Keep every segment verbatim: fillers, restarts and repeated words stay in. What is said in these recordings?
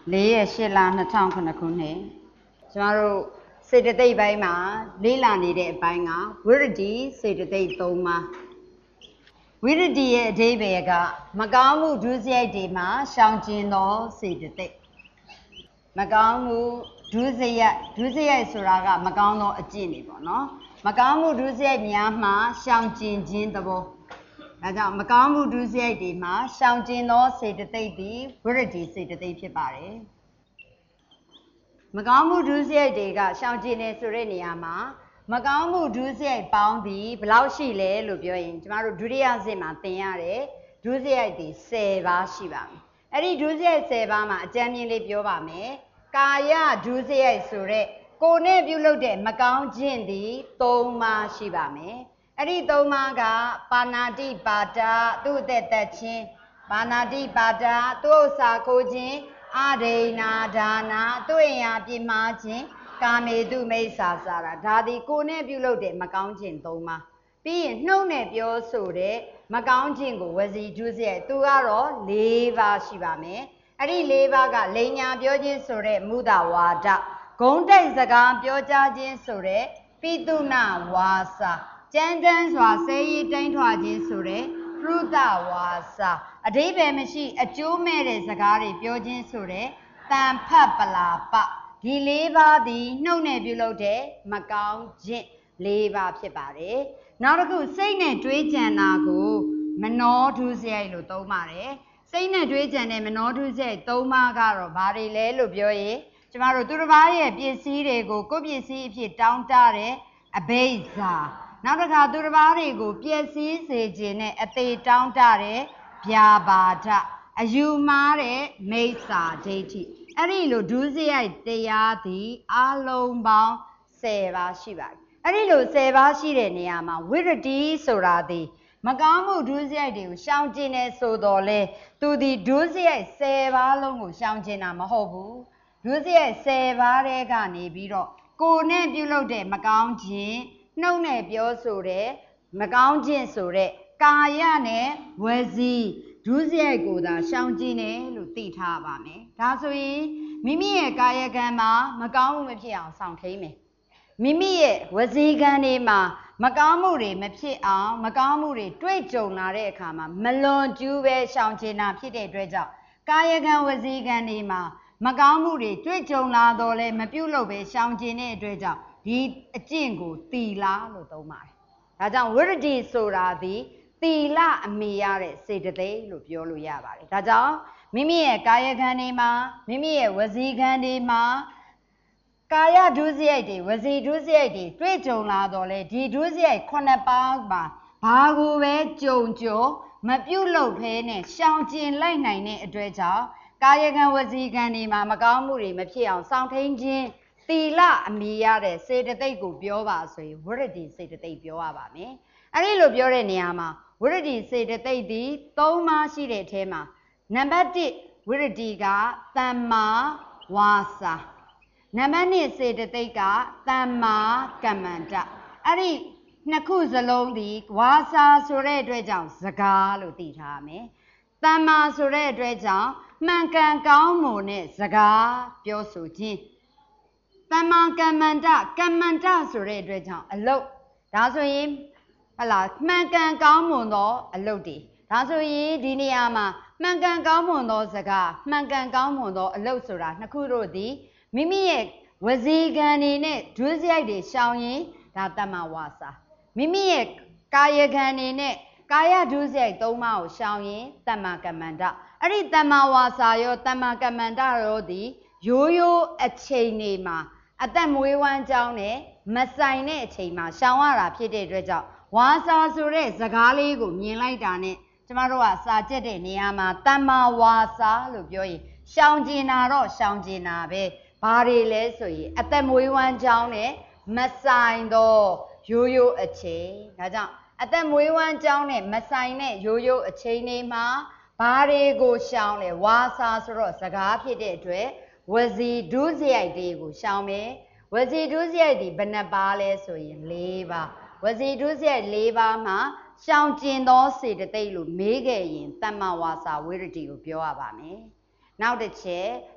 လေးရက်ရှစ်လနှစ်ထောင်ခုနှစ်ခုနှစ်ကျွန်တော်တို့စေတသိက်ပိုင်းမှာလေးလာနေတဲ့အပိုင်းကဝိရတိစေတသိက်သုံးပါးဝိရတိရဲ့အဓိပ္ပာယ်ကမကောင်းမှုဒုစရိုက်တွေမှာရှောင်ကျဉ်သောစေတသိက်မကောင်းမှုဒုစရိုက်ဒုစရိုက်ဆိုတာကမကောင်းသောအကျင့်တွေပေါ့နော်မကောင်းမှုဒုစရိုက်များမှာရှောင်ကျဉ်ခြင်းသဘောဒါကြောင့်မကောင်းမှုဒုစရိုက်တွေမှာရှောင်ကျဉ်သောစေတသိက်သည်ဝိရတိစေတသိက်ဖြစ်ပါတယ်မကောင်းမှုဒုစရိုက်တွေကရှောင်ကျဉ်နေဆိုတဲ့နေရာမှာမကောင်းမှုဒုစရိုက်ပေါင်းသည်ဘယ်လောက်ရှိလဲလို့ပြောရင်ကျမတို့ဒုတိယဆင့်မှာသင်ရတယ်ဒုစရိုက်တွေဆယ်ပါးရှိပါမယ်အဲ့ဒီဒုစရိုက်ဆယ်ပါးမှာအကျဉ်းမြင်လေးပြောပါမယ်ကာယဒုစရိုက်ဆိုတဲ့ကိုယ်နဲ့ပြုလုပ်တဲ့မကောင်းခြင်းသည်သုံးပါးရှိပါမယ်အဲ့ဒီသုံးပါးကပါဏာတိပါဒသူ့အသက်သက်ခြင်းပါဏာတိပါဒသူ့ဥစ္စာကိုခြင်းအဒိနာဒါနာသူ့အရာပြင်းမာခြင်းကာမေတုမိစ္ဆာစာရာဒါဒီကိုယ်နဲ့ပြုလုပ်တဲ့မကောင်းခြင်းသုံးပါးပြီးရင်နှုတ်နဲ့ပြောဆိုတဲ့မကောင်းခြင်းကိုဝစီဒုစရိုက်သူကတော့၄ပါးရှိပါမယ်အဲ့ဒီ၄ပါးကလိန်ညာပြောခြင်းဆိုတဲ့မုဒဝါဒဂုံးတိုက်စကားပြောကြားခြင်းဆိုတဲ့ပိတုဏဝါစာကြမ်းတမ်းစွာဆဲရေးတိုင်းထွာခြင်းဆိုတဲ့ပရုဒဝါစာအဓိပ္ပာယ်မရှိအကျိုးမဲ့တဲ့စကားတွေပြောခြင်းဆိုတဲ့တန်ဖတ်ပလာပဒီ၄ပါးသည်နှုတ်နဲ့ပြုလုပ်တဲ့မကောင်းခြင်း၄ပါးဖြစ်ပါတယ်နောက်တစ်ခုစိတ်နဲ့တွေးကြံတာကိုမနောဒုစရိုက်လို့သုံးပါတယ်စိတ်နဲ့တွေးကြံတဲ့မနောဒုစရိုက်သုံးပါးကတော့ဘာတွေလဲလို့ပြောရင်ကျမတို့သူတစ်ပါးရဲ့ပစ္စည်းတွေကိုကိုယ့်ပစ္စည်းအဖြစ်တောင်းတတဲ့အဘိဇာနောက်တစ်ခါသူတစ်ပါးတွေကိုပျက်စီးစေခြင်းနဲ့အသေးတောင်းတတဲ့ဗျာပါဒအယူမှားတဲ့မိစ္ဆာဒိဋ္ဌိအဲ့ဒီလိုဒုစရိုက်တရားသည်အလုံးပေါင်းဆယ်ပါးရှိပါတယ်အဲ့ဒီလိုဆယ်ပါးရှိတဲ့နေရာမှာဝိရတိဆိုတာသည်မကောင်းမှုဒုစရိုက်တွေကိုရှောင်ကျဉ်နေဆိုတော့လေသူဒီဒုစရိုက်ဆယ်ပါးလုံးကိုရှောင်ကျဉ်တာမဟုတ်ဘူးဒုစရိုက်ဆယ်ပါးတဲ့ကနေပြီးတော့ကိုယ်နဲ့ပြုလုပ်တဲ့မကောင်းခြင်းနှုတ်နဲ့ပြောဆိုတဲ့မကောင်းခြင်းဆိုတဲ့ကာယနဲ့ဝစီဒုစရိုက်ကိုသာရှောင်ကျဉ်တယ်လို့သိထားပါမယ်ဒါဆိုရင်မိမိရဲ့ကာယကံမှာမကောင်းမှုမဖြစ်အောင်ဆောင်ထိန်မယ်မိမိရဲ့ဝစီကံတွေမှာမကောင်းမှုတွေမဖြစ်အောင်မကောင်းမှုတွေတွေ့ကြုံလာတဲ့အခါမှာမလွန်ကျူးပဲရှောင်ကျဉ်တာဖြစ်တဲ့အတွက်ကြောင့်ကာယကံဝစီကံတွေမှာမကောင်းမှုတွေတွေ့ကြုံလာတော့လဲမပြုတ်လို့ပဲရှောင်ကျဉ်တဲ့အတွက်ကြောင့်ဒီအကျင့်ကိုသီလလို့သုံးပါတယ်ဒါကြောင့်ဝိရတိဆိုတာဒီသီလအမိရတဲ့စေတသိက်လို့ပြောလို့ရပါတယ်ဒါကြောင့်မိမိရဲ့ကာယကံတွေမှာမိမိရဲ့ဝစီကံတွေမှာကာယဒုစရိုက်တွေဝစီဒုစရိုက်တွေတွေ့ကြုံလာတော့လေဒီဒုစရိုက်ခုနှစ်ပါးပါဘာကိုပဲကြုံကြုံမပြုတ်လို့ဖဲနဲ့ရှောင်ကျဉ်လိုက်နိုင်တဲ့အတွက်ကြောင့်ကာယကံဝစီကံတွေမှာမကောင်းမှုတွေမဖြစ်အောင်စောင့်ထိန်ခြင်းသီလအမိရတဲ့စေတသိက်ကိုပြောပါဆိုရင်ဝိရတိစေတသိက်ပြောရပါမယ်အဲ့ဒီလိုပြောတဲ့နေရာမှာဝိရတိစေတသိက်ဒီသုံးပါးရှိတဲ့အထဲမှာနံပါတ်တစ်ဝိရတိကသမ္မာဝါစာနံပါတ်နှစ်စေတသိက်ကသမ္မာကမ္မန္တအဲ့ဒီနှစ်ခုစလုံးဒီဝါစာဆိုတဲ့အတွက်ကြောင့်စကားလို့သိထားရမယ်သမ္မာဆိုတဲ့အတွက်ကြောင့်မှန်ကန်ကောင်းမွန်တဲ့စကားပြောဆိုခြင်းသမ္မာကမ္မန္တကမ္မန္တဆိုတဲ့အတွက်ကြောင့်အလုတ်ဒါဆိုရင်ဟလာမှန်ကန်ကောင်းမွန်သောအလုတ်တွေဒါဆိုရင်ဒီနေရာမှာမှန်ကန်ကောင်းမွန်သောစကားမှန်ကန်ကောင်းမွန်သောအလုတ်ဆိုတာနှစ်ခုတို့သည်မိမိရဲ့ဝစီကံတွေနဲ့ဒုစရိုက်တွေရှောင်ရင်ဒါသမ္မာဝါစာမိမိရဲ့ကာယကံတွေနဲ့ကာယဒုစရိုက်သုံးပါးကိုရှောင်ရင်သမ္မာကမ္မန္တအဲ့ဒီသမ္မာဝါစာရောသမ္မာကမ္မန္တရောသည်ရိုးရိုးအချိန်တွေမှာအသက်မွေးဝမ်းကြောင်းနဲ့မဆိုင်တဲ့အချိန်မှာရှောင်ရတာဖြစ်တဲ့အတွက်ကြောင့်ဝါစာဆိုတဲ့စကားလေးကိုမြင်လိုက်တာနဲ့ကျမတို့ကစာကျက်တဲ့နေရာမှာသမ္မာဝါစာလို့ပြောရင်ရှောင်ကျဉ်တာတော့ရှောင်ကျဉ်တာပဲဘာတွေလဲဆိုရင်အသက်မွေးဝမ်းကြောင်းနဲ့မဆိုင်တော့ရိုးရိုးအချိန်ဒါကြောင့်အသက်မွေးဝမ်းကြောင်းနဲ့မဆိုင်တဲ့ရိုးရိုးအချိန်တွေမှာဘာတွေကိုရှောင်လဲဝါစာဆိုတော့စကားဖြစ်တဲ့အတွက်ဝစီဒုစရိုက်တွေကိုရှောင်မယ်ဝစီဒုစရိုက်ဒီဘယ်နှပါလဲဆိုရင်၄ပါးဝစီဒုစရိုက်၄ပါးမှာရှောင်ကျဉ်သောစေတသိက်လို့မေးခဲ့ရင်သမ္မာဝါစာဝိရတိကိုပြောရပါမယ်နောက်တစ်ချက်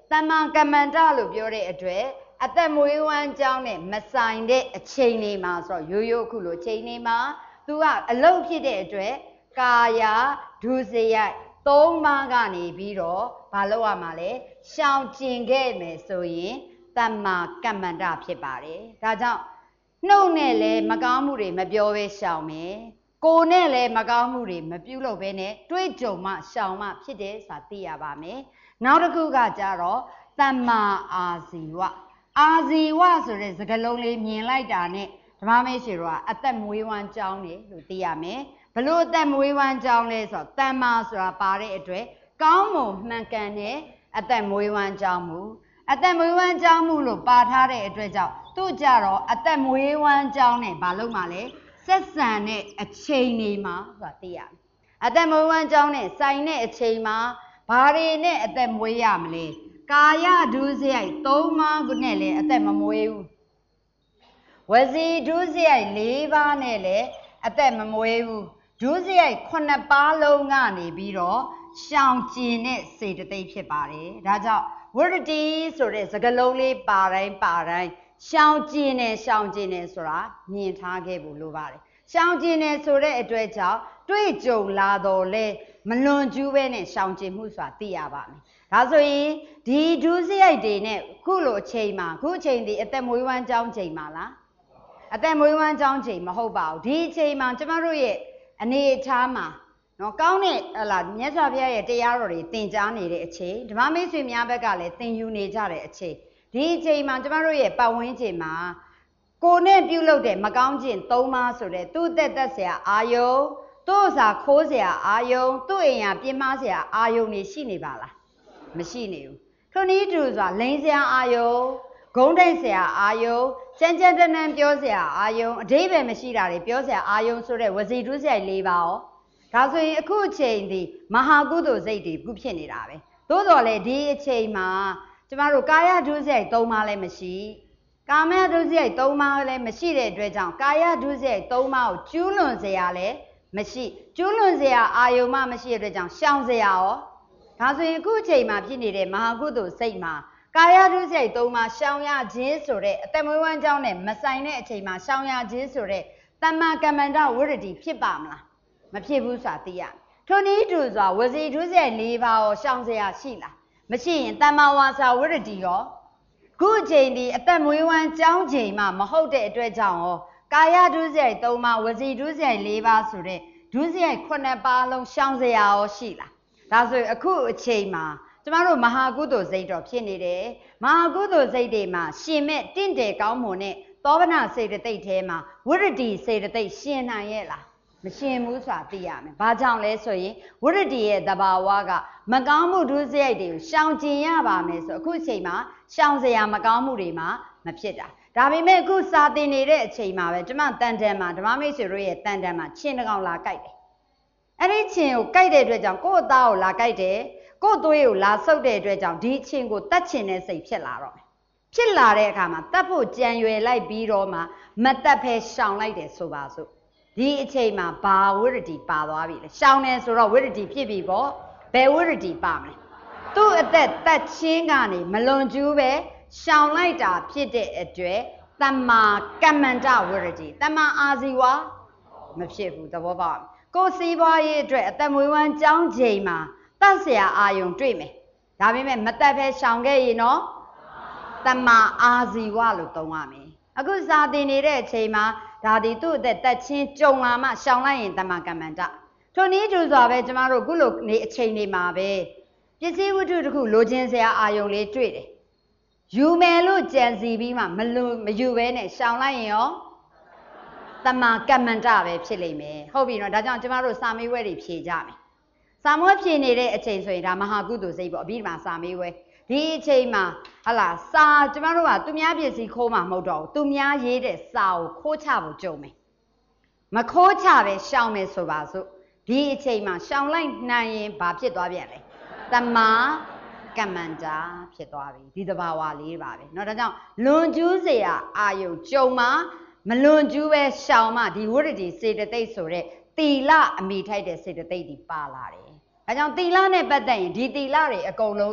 တမ္မာကမ္မန္တလို့ပြောတဲ့အတွက်အသက်မွေးဝမ်းကြောင်းနဲ့မဆိုင်တဲ့အချိန်တွေမှာဆိုတော့ရိုးရိုးအခုလိုအချိန်တွေမှာသူကအလုံးဖြစ်တဲ့အတွက်ကာယဒုစရိုက်သုံးပါးကနေပြီးတော့ဘာလို့ရမှာလဲရှောင်ကျင်ခဲ့မယ်ဆိုရင်တမ္မာကမ္မန္တဖြစ်ပါတယ်ဒါကြောင့်နှုတ်နဲ့လည်းမကောင်းမှုတွေမပြောဘဲရှောင်မယ်ကိုယ်နဲ့လည်းမကောင်းမှုတွေမပြုလုပ်ဘဲနဲ့တွေးကြုံမှရှောင်မှဖြစ်တယ်ဆိုတာသိရပါမယ်နောက်တစ်ခုကကြတော့တမ္မာအာဇီဝအာဇီဝဆိုတဲ့စကားလုံးလေးမြင်လိုက်တာနဲ့ဓမ္မမေရှိတော်ကအသက်မွေးဝမ်းကြောင်းတယ်လို့သိရမယ်ဘလို့အသက်မွေးဝမ်းကြောင်းလဲဆိုတော့တမ္မာဆိုတာပါတဲ့အတွက်ကောင်းမွန်မှန်ကန်တဲ့အသက်မွေးဝမ်းကြောင်းမှုအသက်မွေးဝမ်းကြောင်းမှုလို့ပါထားတဲ့အတွက်ကြောင့်သူ့ကြတော့အသက်မွေးဝမ်းကြောင်းနဲ့ဘာလို့မှလဲဆက်ဆံတဲ့အချိန်တွေမှာဆိုတာသိရမယ်အသက်မွေးဝမ်းကြောင်းနဲ့ဆိုင်တဲ့အချိန်မှာဘာတွေနဲ့အသက်မွေးရမလဲကာယဒုစရိုက်သုံးပါးနဲ့လည်းအသက်မမွေးဘူးဝစီဒုစရိုက်လေးပါးနဲ့လည်းအသက်မမွေးဘူးဒုစရိုက်ခုနှစ်ပါးလုံးကနေပြီးတော့ရှောင်ကျင်တဲ့စေတသိက်ဖြစ်ပါတယ်ဒါကြောင့်ဝရတိဆိုတဲ့စကားလုံးလေးပါတိုင်းပါတိုင်းရှောင်ကျင်နေရှောင်ကျင်နေဆိုတာမြင်ထားခဲ့ဖို့လိုပါတယ်ရှောင်ကျင်နေဆိုတဲ့အတွက်ကြောင့်တွေ့ကြုံလာတော့လဲမလွန်ကျူးပဲနဲ့ရှောင်ကျင်မှုဆိုတာသိရပါမယ်ဒါဆိုရင်ဒီဒုစရိုက်တွေနဲ့ခုလိုအချိန်မှာခုအချိန်ဒီအသက်မွေးဝမ်းကြောင်းချိန်မှာလားအသက်မွေးဝမ်းကြောင်းချိန်မဟုတ်ပါဘူးဒီအချိန်မှာကျမတို့ရဲ့အနေအထားမှာနော်ကောင်းတဲ့ဟလာမြတ်စွာဘုရားရဲ့တရားတော်တွေသင်ကြားနေတဲ့အချိန်ဓမ္မမိတ်ဆွေများဘက်ကလည်းသင်ယူနေကြတဲ့အချိန်ဒီအချိန်မှာကျမတို့ရဲ့ပတ်ဝန်းကျင်မှာကိုနဲ့ပြုလုပ်တဲ့မကောင်းခြင်းသုံးပါးဆိုတဲ့သူ့သက်သက်ဆရာအာယုံသူ့စာခိုးဆရာအာယုံသူ့အိမ်ရပြင်းမားဆရာအာယုံတွေရှိနေပါလားမရှိနေဘူးခဏီးတူဆိုတာလိန်ဆရာအာယုံဂုံးတိတ်ဆရာအာယုံကြမ်းကြမ်းတမ်းတမ်းပြောဆရာအာယုံအဓိပ္ပာယ်မရှိတာတွေပြောဆရာအာယုံဆိုတဲ့ဝစီဒုစရိုက်လေးပါရောဒါဆိုရင်အခုအချိန်ဒီမဟာကုသိုလ်စိတ်တွေခုဖြစ်နေတာပဲသို့တော်လည်းဒီအချိန်မှာကျမတို့ကာယဒုစရိုက်သုံးပါးလည်းမရှိကာမဒုစရိုက်သုံးပါးလည်းမရှိတဲ့အတွက်ကြောင့်ကာယဒုစရိုက်သုံးပါးကိုကျူးလွန်စရာလည်းမရှိကျူးလွန်စရာအာယုံမှမရှိတဲ့အတွက်ကြောင့်ရှောင်စရာရောဒါဆိုရင်အခုအချိန်မှာဖြစ်နေတဲ့မဟာကုသိုလ်စိတ်မှာကာယဒုစရိုက်သုံးပါးရှောင်ရခြင်းဆိုတဲ့အတ္တမွေးဝမ်းကြောင်းနဲ့မဆိုင်တဲ့အချိန်မှာရှောင်ရခြင်းဆိုတဲ့တမ္မာကမ္မန္တဝရတိဖြစ်ပါမလားမဖြစ်ဘူးဆိုတာသိရထိုနည်းတူစွာဝစီဒုစရိုက်၄ပါးရောရှောင်စရာရှိလားမရှိရင်တမ္မာဝါစာဝရတိရောခုအချိန်ဒီအသက်မွေးဝမ်းကြောင်းချိန်မှာမဟုတ်တဲ့အတွက်ကြောင့်ရောကာယဒုစရိုက်၃ပါးဝစီဒုစရိုက်၄ပါးဆိုတဲ့ဒုစရိုက်ခုနှစ်ပါးလုံးရှောင်စရာရောရှိလားဒါဆိုရင်အခုအချိန်မှာကျမတို့မဟာကုသိုလ်စိတ်တော်ဖြစ်နေတယ်မဟာကုသိုလ်စိတ်တွေမှာရှင်မဲ့တင့်တယ်ကောင်းမွန်တဲ့သောဗနာစေတသိက်ထဲမှာဝရတိစေတသိက်ရှင်နိုင်ရဲ့လားမရှင်ဘူးဆိုတာသိရမယ်ဘာကြောင့်လဲဆိုရင်ဝရတိရဲ့သဘာဝကမကောင်းမှုဒုစရိုက်တွေကိုရှောင်ကျင်ရပါမယ်ဆိုအခုအချိန်မှာရှောင်စရာမကောင်းမှုတွေမှာမဖြစ်တာဒါပေမဲ့အခုစာသင်နေတဲ့အချိန်မှာပဲကျမတန်တန်မှာဓမ္မမိတ်ဆွေတို့ရဲ့တန်တန်မှာချင်းတစ်ကောင်လာကြိုက်တယ်အဲ့ဒီချင်းကိုကြိုက်တဲ့အတွက်ကြောင့်ကိုယ့်အသားကိုလာကြိုက်တယ်ကိုယ့်သွေးကိုလာဆုပ်တဲ့အတွက်ကြောင့်ဒီချင်းကိုတတ်ချင်တဲ့စိတ်ဖြစ်လာတော့မယ်ဖြစ်လာတဲ့အခါမှာတတ်ဖို့ကြံရွယ်လိုက်ပြီးတော့မှမတတ်ဖဲရှောင်လိုက်တယ်ဆိုပါစို့ဒီအချိန်မှာဘာဝရတိပါသွားပြီလဲရှောင်းနေဆိုတော့ဝရတိဖြစ်ပြီပေါ့ဘယ်ဝရတိပါမလဲသူ့အသက်တက်ချင်းကနေမလွန်ကျူးပဲရှောင်းလိုက်တာဖြစ်တဲ့အတွက်တမ္မာကမ္မန္တဝရတိတမ္မာအာဇီဝမဖြစ်ဘူးသဘောပေါက်ကိုယ်စီးပွားရေးအတွက်အသက်မွေးဝမ်းကြောင်းချိန်မှာတတ်เสียအာယုံတွေ့မယ်ဒါပေမဲ့မတက်ပဲရှောင်ခဲ့ရင်တော့တမ္မာအာဇီဝလို့သုံးရမယ်အခုစာသင်နေတဲ့အချိန်မှာဒါဒီသူ့အသက်တက်ချင်းကြုံလာမှရှောင်လိုက်ရင်တမ္မာကမ္မန္တထိုနည်းတူစွာပဲကျမတို့ခုလိုနေအချိန်တွေမှာပဲပစ္စည်းဝတ္ထုတစ်ခုလိုချင်စရာအာယုံလေးတွေ့တယ်ယူမယ်လို့ကြံစီပြီးမှမလူမယူဘဲနဲ့ရှောင်လိုက်ရင်ရောတမ္မာကမ္မန္တပဲဖြစ်လိမ့်မယ်ဟုတ်ပြီနော်ဒါကြောင့်ကျမတို့စာမေးပွဲတွေဖြေကြမယ်စာမေးပွဲဖြေနေတဲ့အချိန်ဆိုရင်ဒါမဟာကုသိုလ်စိတ်ပေါ့အပြီးဒီမှာစာမေးပွဲဒီအချိန်မှာဟလာစာကျမတို့ကသူများပစ္စည်းခိုးမှမဟုတ်တော့ဘူးသူများရေးတဲ့စာကိုခိုးချဖို့ကြုံမယ်မခိုးချပဲရှောင်မယ်ဆိုပါစို့ဒီအချိန်မှာရှောင်လိုက်နိုင်ရင်ဘာဖြစ်သွားပြန်လဲတမ္မာကမ္မန္တဖြစ်သွားပြီဒီသဘာဝလေးပါပဲเนาะဒါကြောင့်လွန်ကျူးเสียအာယုကြုံမှာမလွန်ကျူးပဲရှောင်မှဒီဝရတိစေတသိက်ဆိုတဲ့တီလအမိထိုက်တဲ့စေတသိက်ဒီပါလာတယ်ဒါကြောင့်တီလနဲ့ပတ်သက်ရင်ဒီတီလတွေအကုန်လုံးဒီ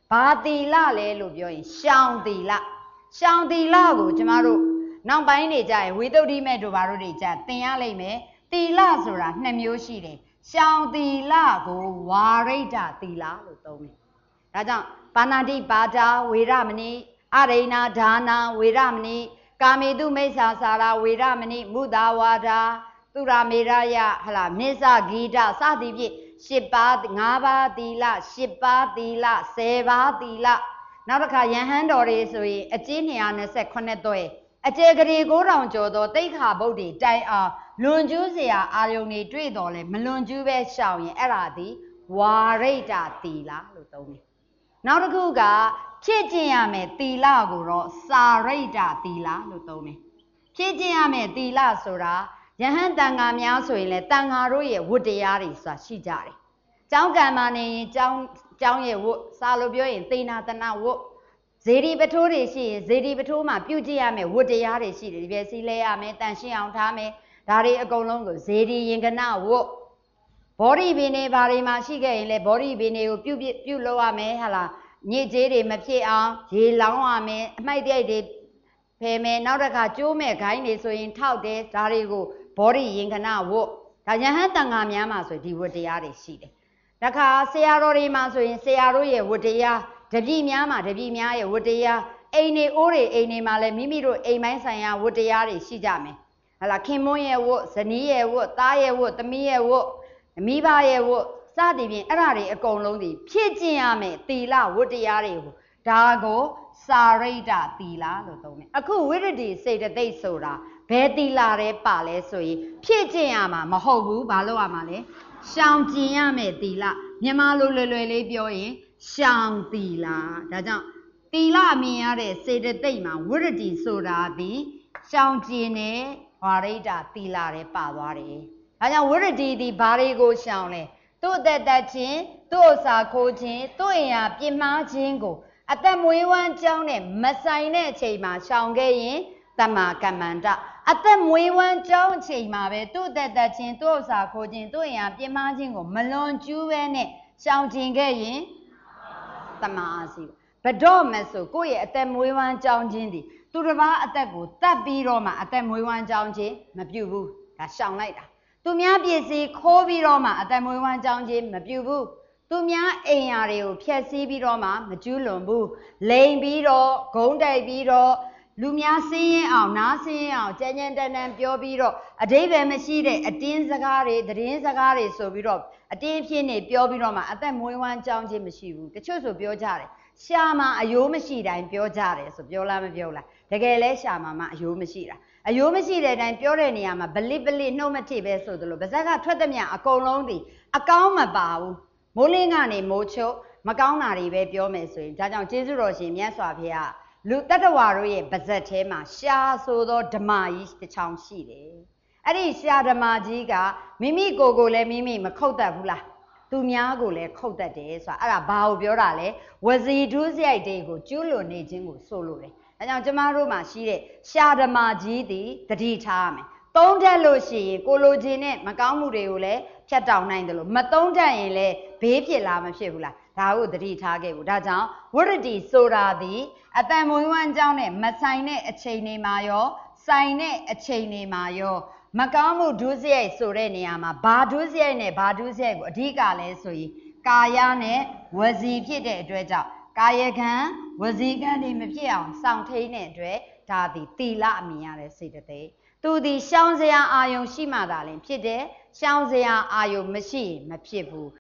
ဘာတီလလဲလို့ပြောရင်ရှောင်တီလရှောင်တီလကိုကျမတို့နောက်ပိုင်းနေကြရင်ဝိသုဒ္ဓိမဲ့တို့ဘာတို့တွေကြသင်ရလိမ့်မယ်တီလဆိုတာနှစ်မျိုးရှိတယ်ရှောင်တီလကိုဝါရိတ္တတီလလို့သုံးတယ်ဒါကြောင့်ပါဏာတိပါဒာဝေရမဏိအရိဏဒါနာဝေရမဏိကာမေတုမိစ္ဆာစာရဝေရမဏိမုသာဝါဒာသူရမေရယဟလာမစ္ဆဂီတစသည်ဖြင့်ရှစ်ပါးငါးပါးသီလရှစ်ပါးသီလဆယ်ပါးသီလနောက်တစ်ခါယဟန်တော်တွေဆိုရင်အကျဉ်း၂၂၈သွဲအကျေကလေးကိုတောင်ကျော်သောတိတ်ခါဘုတ်တွေတိုင်အောင်လွန်ကျူးစရာအာယုန်တွေတွေ့တော်လဲမလွန်ကျူးပဲရှောင်ရင်အဲ့ဒါဒီဝါရိတ္တသီလလို့သုံးတယ်နောက်တစ်ခုကဖြည့်ကျင့်ရမယ်သီလကိုတော့စာရိတ္တသီလလို့သုံးတယ်ဖြည့်ကျင့်ရမယ်သီလဆိုတာယဟန်တန်ဃာများဆိုရင်လေတန်ဃာတို့ရဲ့ဝတ္တရားတွေဆိုတာရှိကြတယ်ကျောင်းကံမှာနေရင်ကျောင်းကျောင်းရဲ့ဝတ်စာလို့ပြောရင်သေနာတနာဝတ်ဇေဒီပထိုးတွေရှိရင်ဇေဒီပထိုးမှာပြုကျင့်ရမယ်ဝတ္တရားတွေရှိတယ်ဒီပဲစီလဲရမယ်တန်ရှင်းအောင်ထားမယ်ဒါတွေအကုန်လုံးကိုဇေဒီရင်ကနဝတ်ဘောဓိပင်တွေဘာတွေမှာရှိခဲ့ရင်လေဘောဓိပင်တွေကိုပြုပြုလုပ်ရမယ်ဟာလားညစ်ကြေးတွေမဖြစ်အောင်ရေလောင်းရမယ်အမိုက်တရိုက်တွေဖယ်မယ်နောက်တစ်ခါကျိုးမဲ့ခိုင်းတွေဆိုရင်ထောက်တယ်ဒါတွေကိုဘောဓိရင်ကနဝတ်ဒါယဟန်တန်ဃာများမှာဆိုဒီဝတ္တရားတွေရှိတယ်တခါဆရာတော်တွေမှာဆိုရင်ဆရာတို့ရဲ့ဝတ္တရားတပည့်များမှာတပည့်များရဲ့ဝတ္တရားအိမ်နေအိုးတွေအိမ်နေမှာလည်းမိမိတို့အိမ်ပိုင်းဆိုင်ရာဝတ္တရားတွေရှိကြမယ်ဟလာခင်မွန်းရဲ့ဝတ်ဇနီးရဲ့ဝတ်သားရဲ့ဝတ်သမီးရဲ့ဝတ်မိဘရဲ့ဝတ်စသည်ဖြင့်အဲ့ဒါတွေအကုန်လုံးဒီဖြည့်ကျင့်ရမယ်သီလဝတ္တရားတွေကိုဒါကိုစာရိတ္တသီလလို့သုံးတယ်အခုဝိရတိစေတသိက်ဆိုတာဘယ်သီလတွေပါလဲဆိုရင်ဖြည့်ကျင့်ရမှာမဟုတ်ဘူးဘာလို့ရမှာလဲရှောင်ကျင်ရမယ်သီလမြန်မာလိုလွယ်လွယ်လေးပြောရင်ရှောင်သီလဒါကြောင့်သီလမြင်ရတဲ့စေတသိက်မှာဝိရတိဆိုတာဒီရှောင်ကျင်တဲ့ဝါရိတ္တသီလတွေပါသွားတယ်ဒါကြောင့်ဝိရတိဒီဘာတွေကိုရှောင်လဲသူ့အသက်သက်ချင်းသူ့ဥစ္စာခိုးခြင်းသူ့အရာပြစ်မှားခြင်းကိုအသက်မွေးဝမ်းကြောင်းနဲ့မဆိုင်တဲ့အချိန်မှာရှောင်ခဲ့ရင်တမ္မာကမ္မန္တအသက်မွေးဝမ်းကြောင်းအချိန်မှာပဲသူ့အသက်သက်ချင်းသူ့ဥစ္စာခိုးခြင်းသူ့အရာပြစ်မှားခြင်းကိုမလွန်ကျူးပဲနဲ့ရှောင်ကျင်ခဲ့ရင်တမ္မာအာစီဘတော့မဆိုကိုယ့်ရဲ့အသက်မွေးဝမ်းကြောင်းခြင်းဒီသူတစ်ပါးအသက်ကိုတတ်ပြီးတော့မှအသက်မွေးဝမ်းကြောင်းခြင်းမပြုဘူးဒါရှောင်လိုက်တာသူများပစ္စည်းခိုးပြီးတော့မှအသက်မွေးဝမ်းကြောင်းခြင်းမပြုဘူးသူများအိမ်ယာတွေကိုဖျက်ဆီးပြီးတော့မှမကျူးလွန်ဘူးလိန်ပြီးတော့ဂုံးတိုက်ပြီးတော့လူများစင်းရင်အောင်နားစင်းရင်အောင်ကြမ်းကြမ်းတမ်းတမ်းပြောပြီးတော့အတိပ္ပယ်မရှိတဲ့အတင်းစကားတွေသတင်းစကားတွေဆိုပြီးတော့အတင်းဖြစ်နေပြောပြီးတော့မှအသက်မွေးဝမ်းကြောင်းခြင်းမရှိဘူးတချို့ဆိုပြောကြတယ်ရှာမှာအယိုးမရှိတိုင်းပြောကြတယ်ဆိုပြောလားမပြောလားတကယ်လဲရှာမှာမှအယိုးမရှိတာအယိုးမရှိတဲ့အတိုင်းပြောတဲ့နေရာမှာဗလစ်ဗလစ်နှုတ်မထိပဲဆိုသလိုဗဇက်ကထွက်သည်များအကုန်လုံးဒီအကောင်းမပါဘူးမိုးလင်းကနေမိုးချုပ်မကောင်းတာတွေပဲပြောမယ်ဆိုရင်ဒါကြောင့်ကျေးဇူးတော်ရှင်မြတ်စွာဘုရားလူတတ္တဝါတို့ရဲ့ပါဇက်ထဲမှာရှာဆိုသောဓမ္မကြီးတစ်ချောင်းရှိတယ်အဲ့ဒီရှာဓမ္မကြီးကမိမိကိုယ်ကိုလည်းမိမိမခုတ်တတ်ဘူးလားသူများကိုလည်းခုတ်တတ်တယ်ဆိုတာအဲ့ဒါဘာကိုပြောတာလဲဝစီဒုစရိုက်တွေကိုကျူးလွန်နေခြင်းကိုဆိုလိုတယ်ဒါကြောင့်ကျမတို့မှာရှိတဲ့ရှာဓမ္မကြီးသည်တတိထားရမယ်သုံးတတ်လို့ရှိရင်ကိုလိုချင်တဲ့မကောင်းမှုတွေကိုလည်းဖြတ်တောက်နိုင်တယ်လို့မသုံးတတ်ရင်လည်းဘေးဖြစ်လားမဖြစ်ဘူးလားဒါကိုတတိထားခဲ့ဘူးဒါကြောင့်ဝရတိဆိုတာသည်အတန်မွေးဝမ်းကြောင်းနဲ့မဆိုင်တဲ့အချိန်တွေမှာရောဆိုင်တဲ့အချိန်တွေမှာရောမကောင်းမှုဒုစရိုက်ဆိုတဲ့နေရာမှာဘာဒုစရိုက်နဲ့ဘာဒုစရိုက်ကိုအဓိကလဲဆိုရင်ကာယနဲ့ဝစီဖြစ်တဲ့အတွက်ကြောင့်ကာယကံဝစီကံတွေမဖြစ်အောင်စောင့်ထိန်တဲ့အတွက်ဒါသည်သီလအမြင်ရတဲ့စေတသိက်သူသည်ရှောင်စရာအာယုံရှိမှသာလင်ဖြစ်တယ်ရှောင်စရာအာယုံမရှိရင်မဖြစ်ဘူး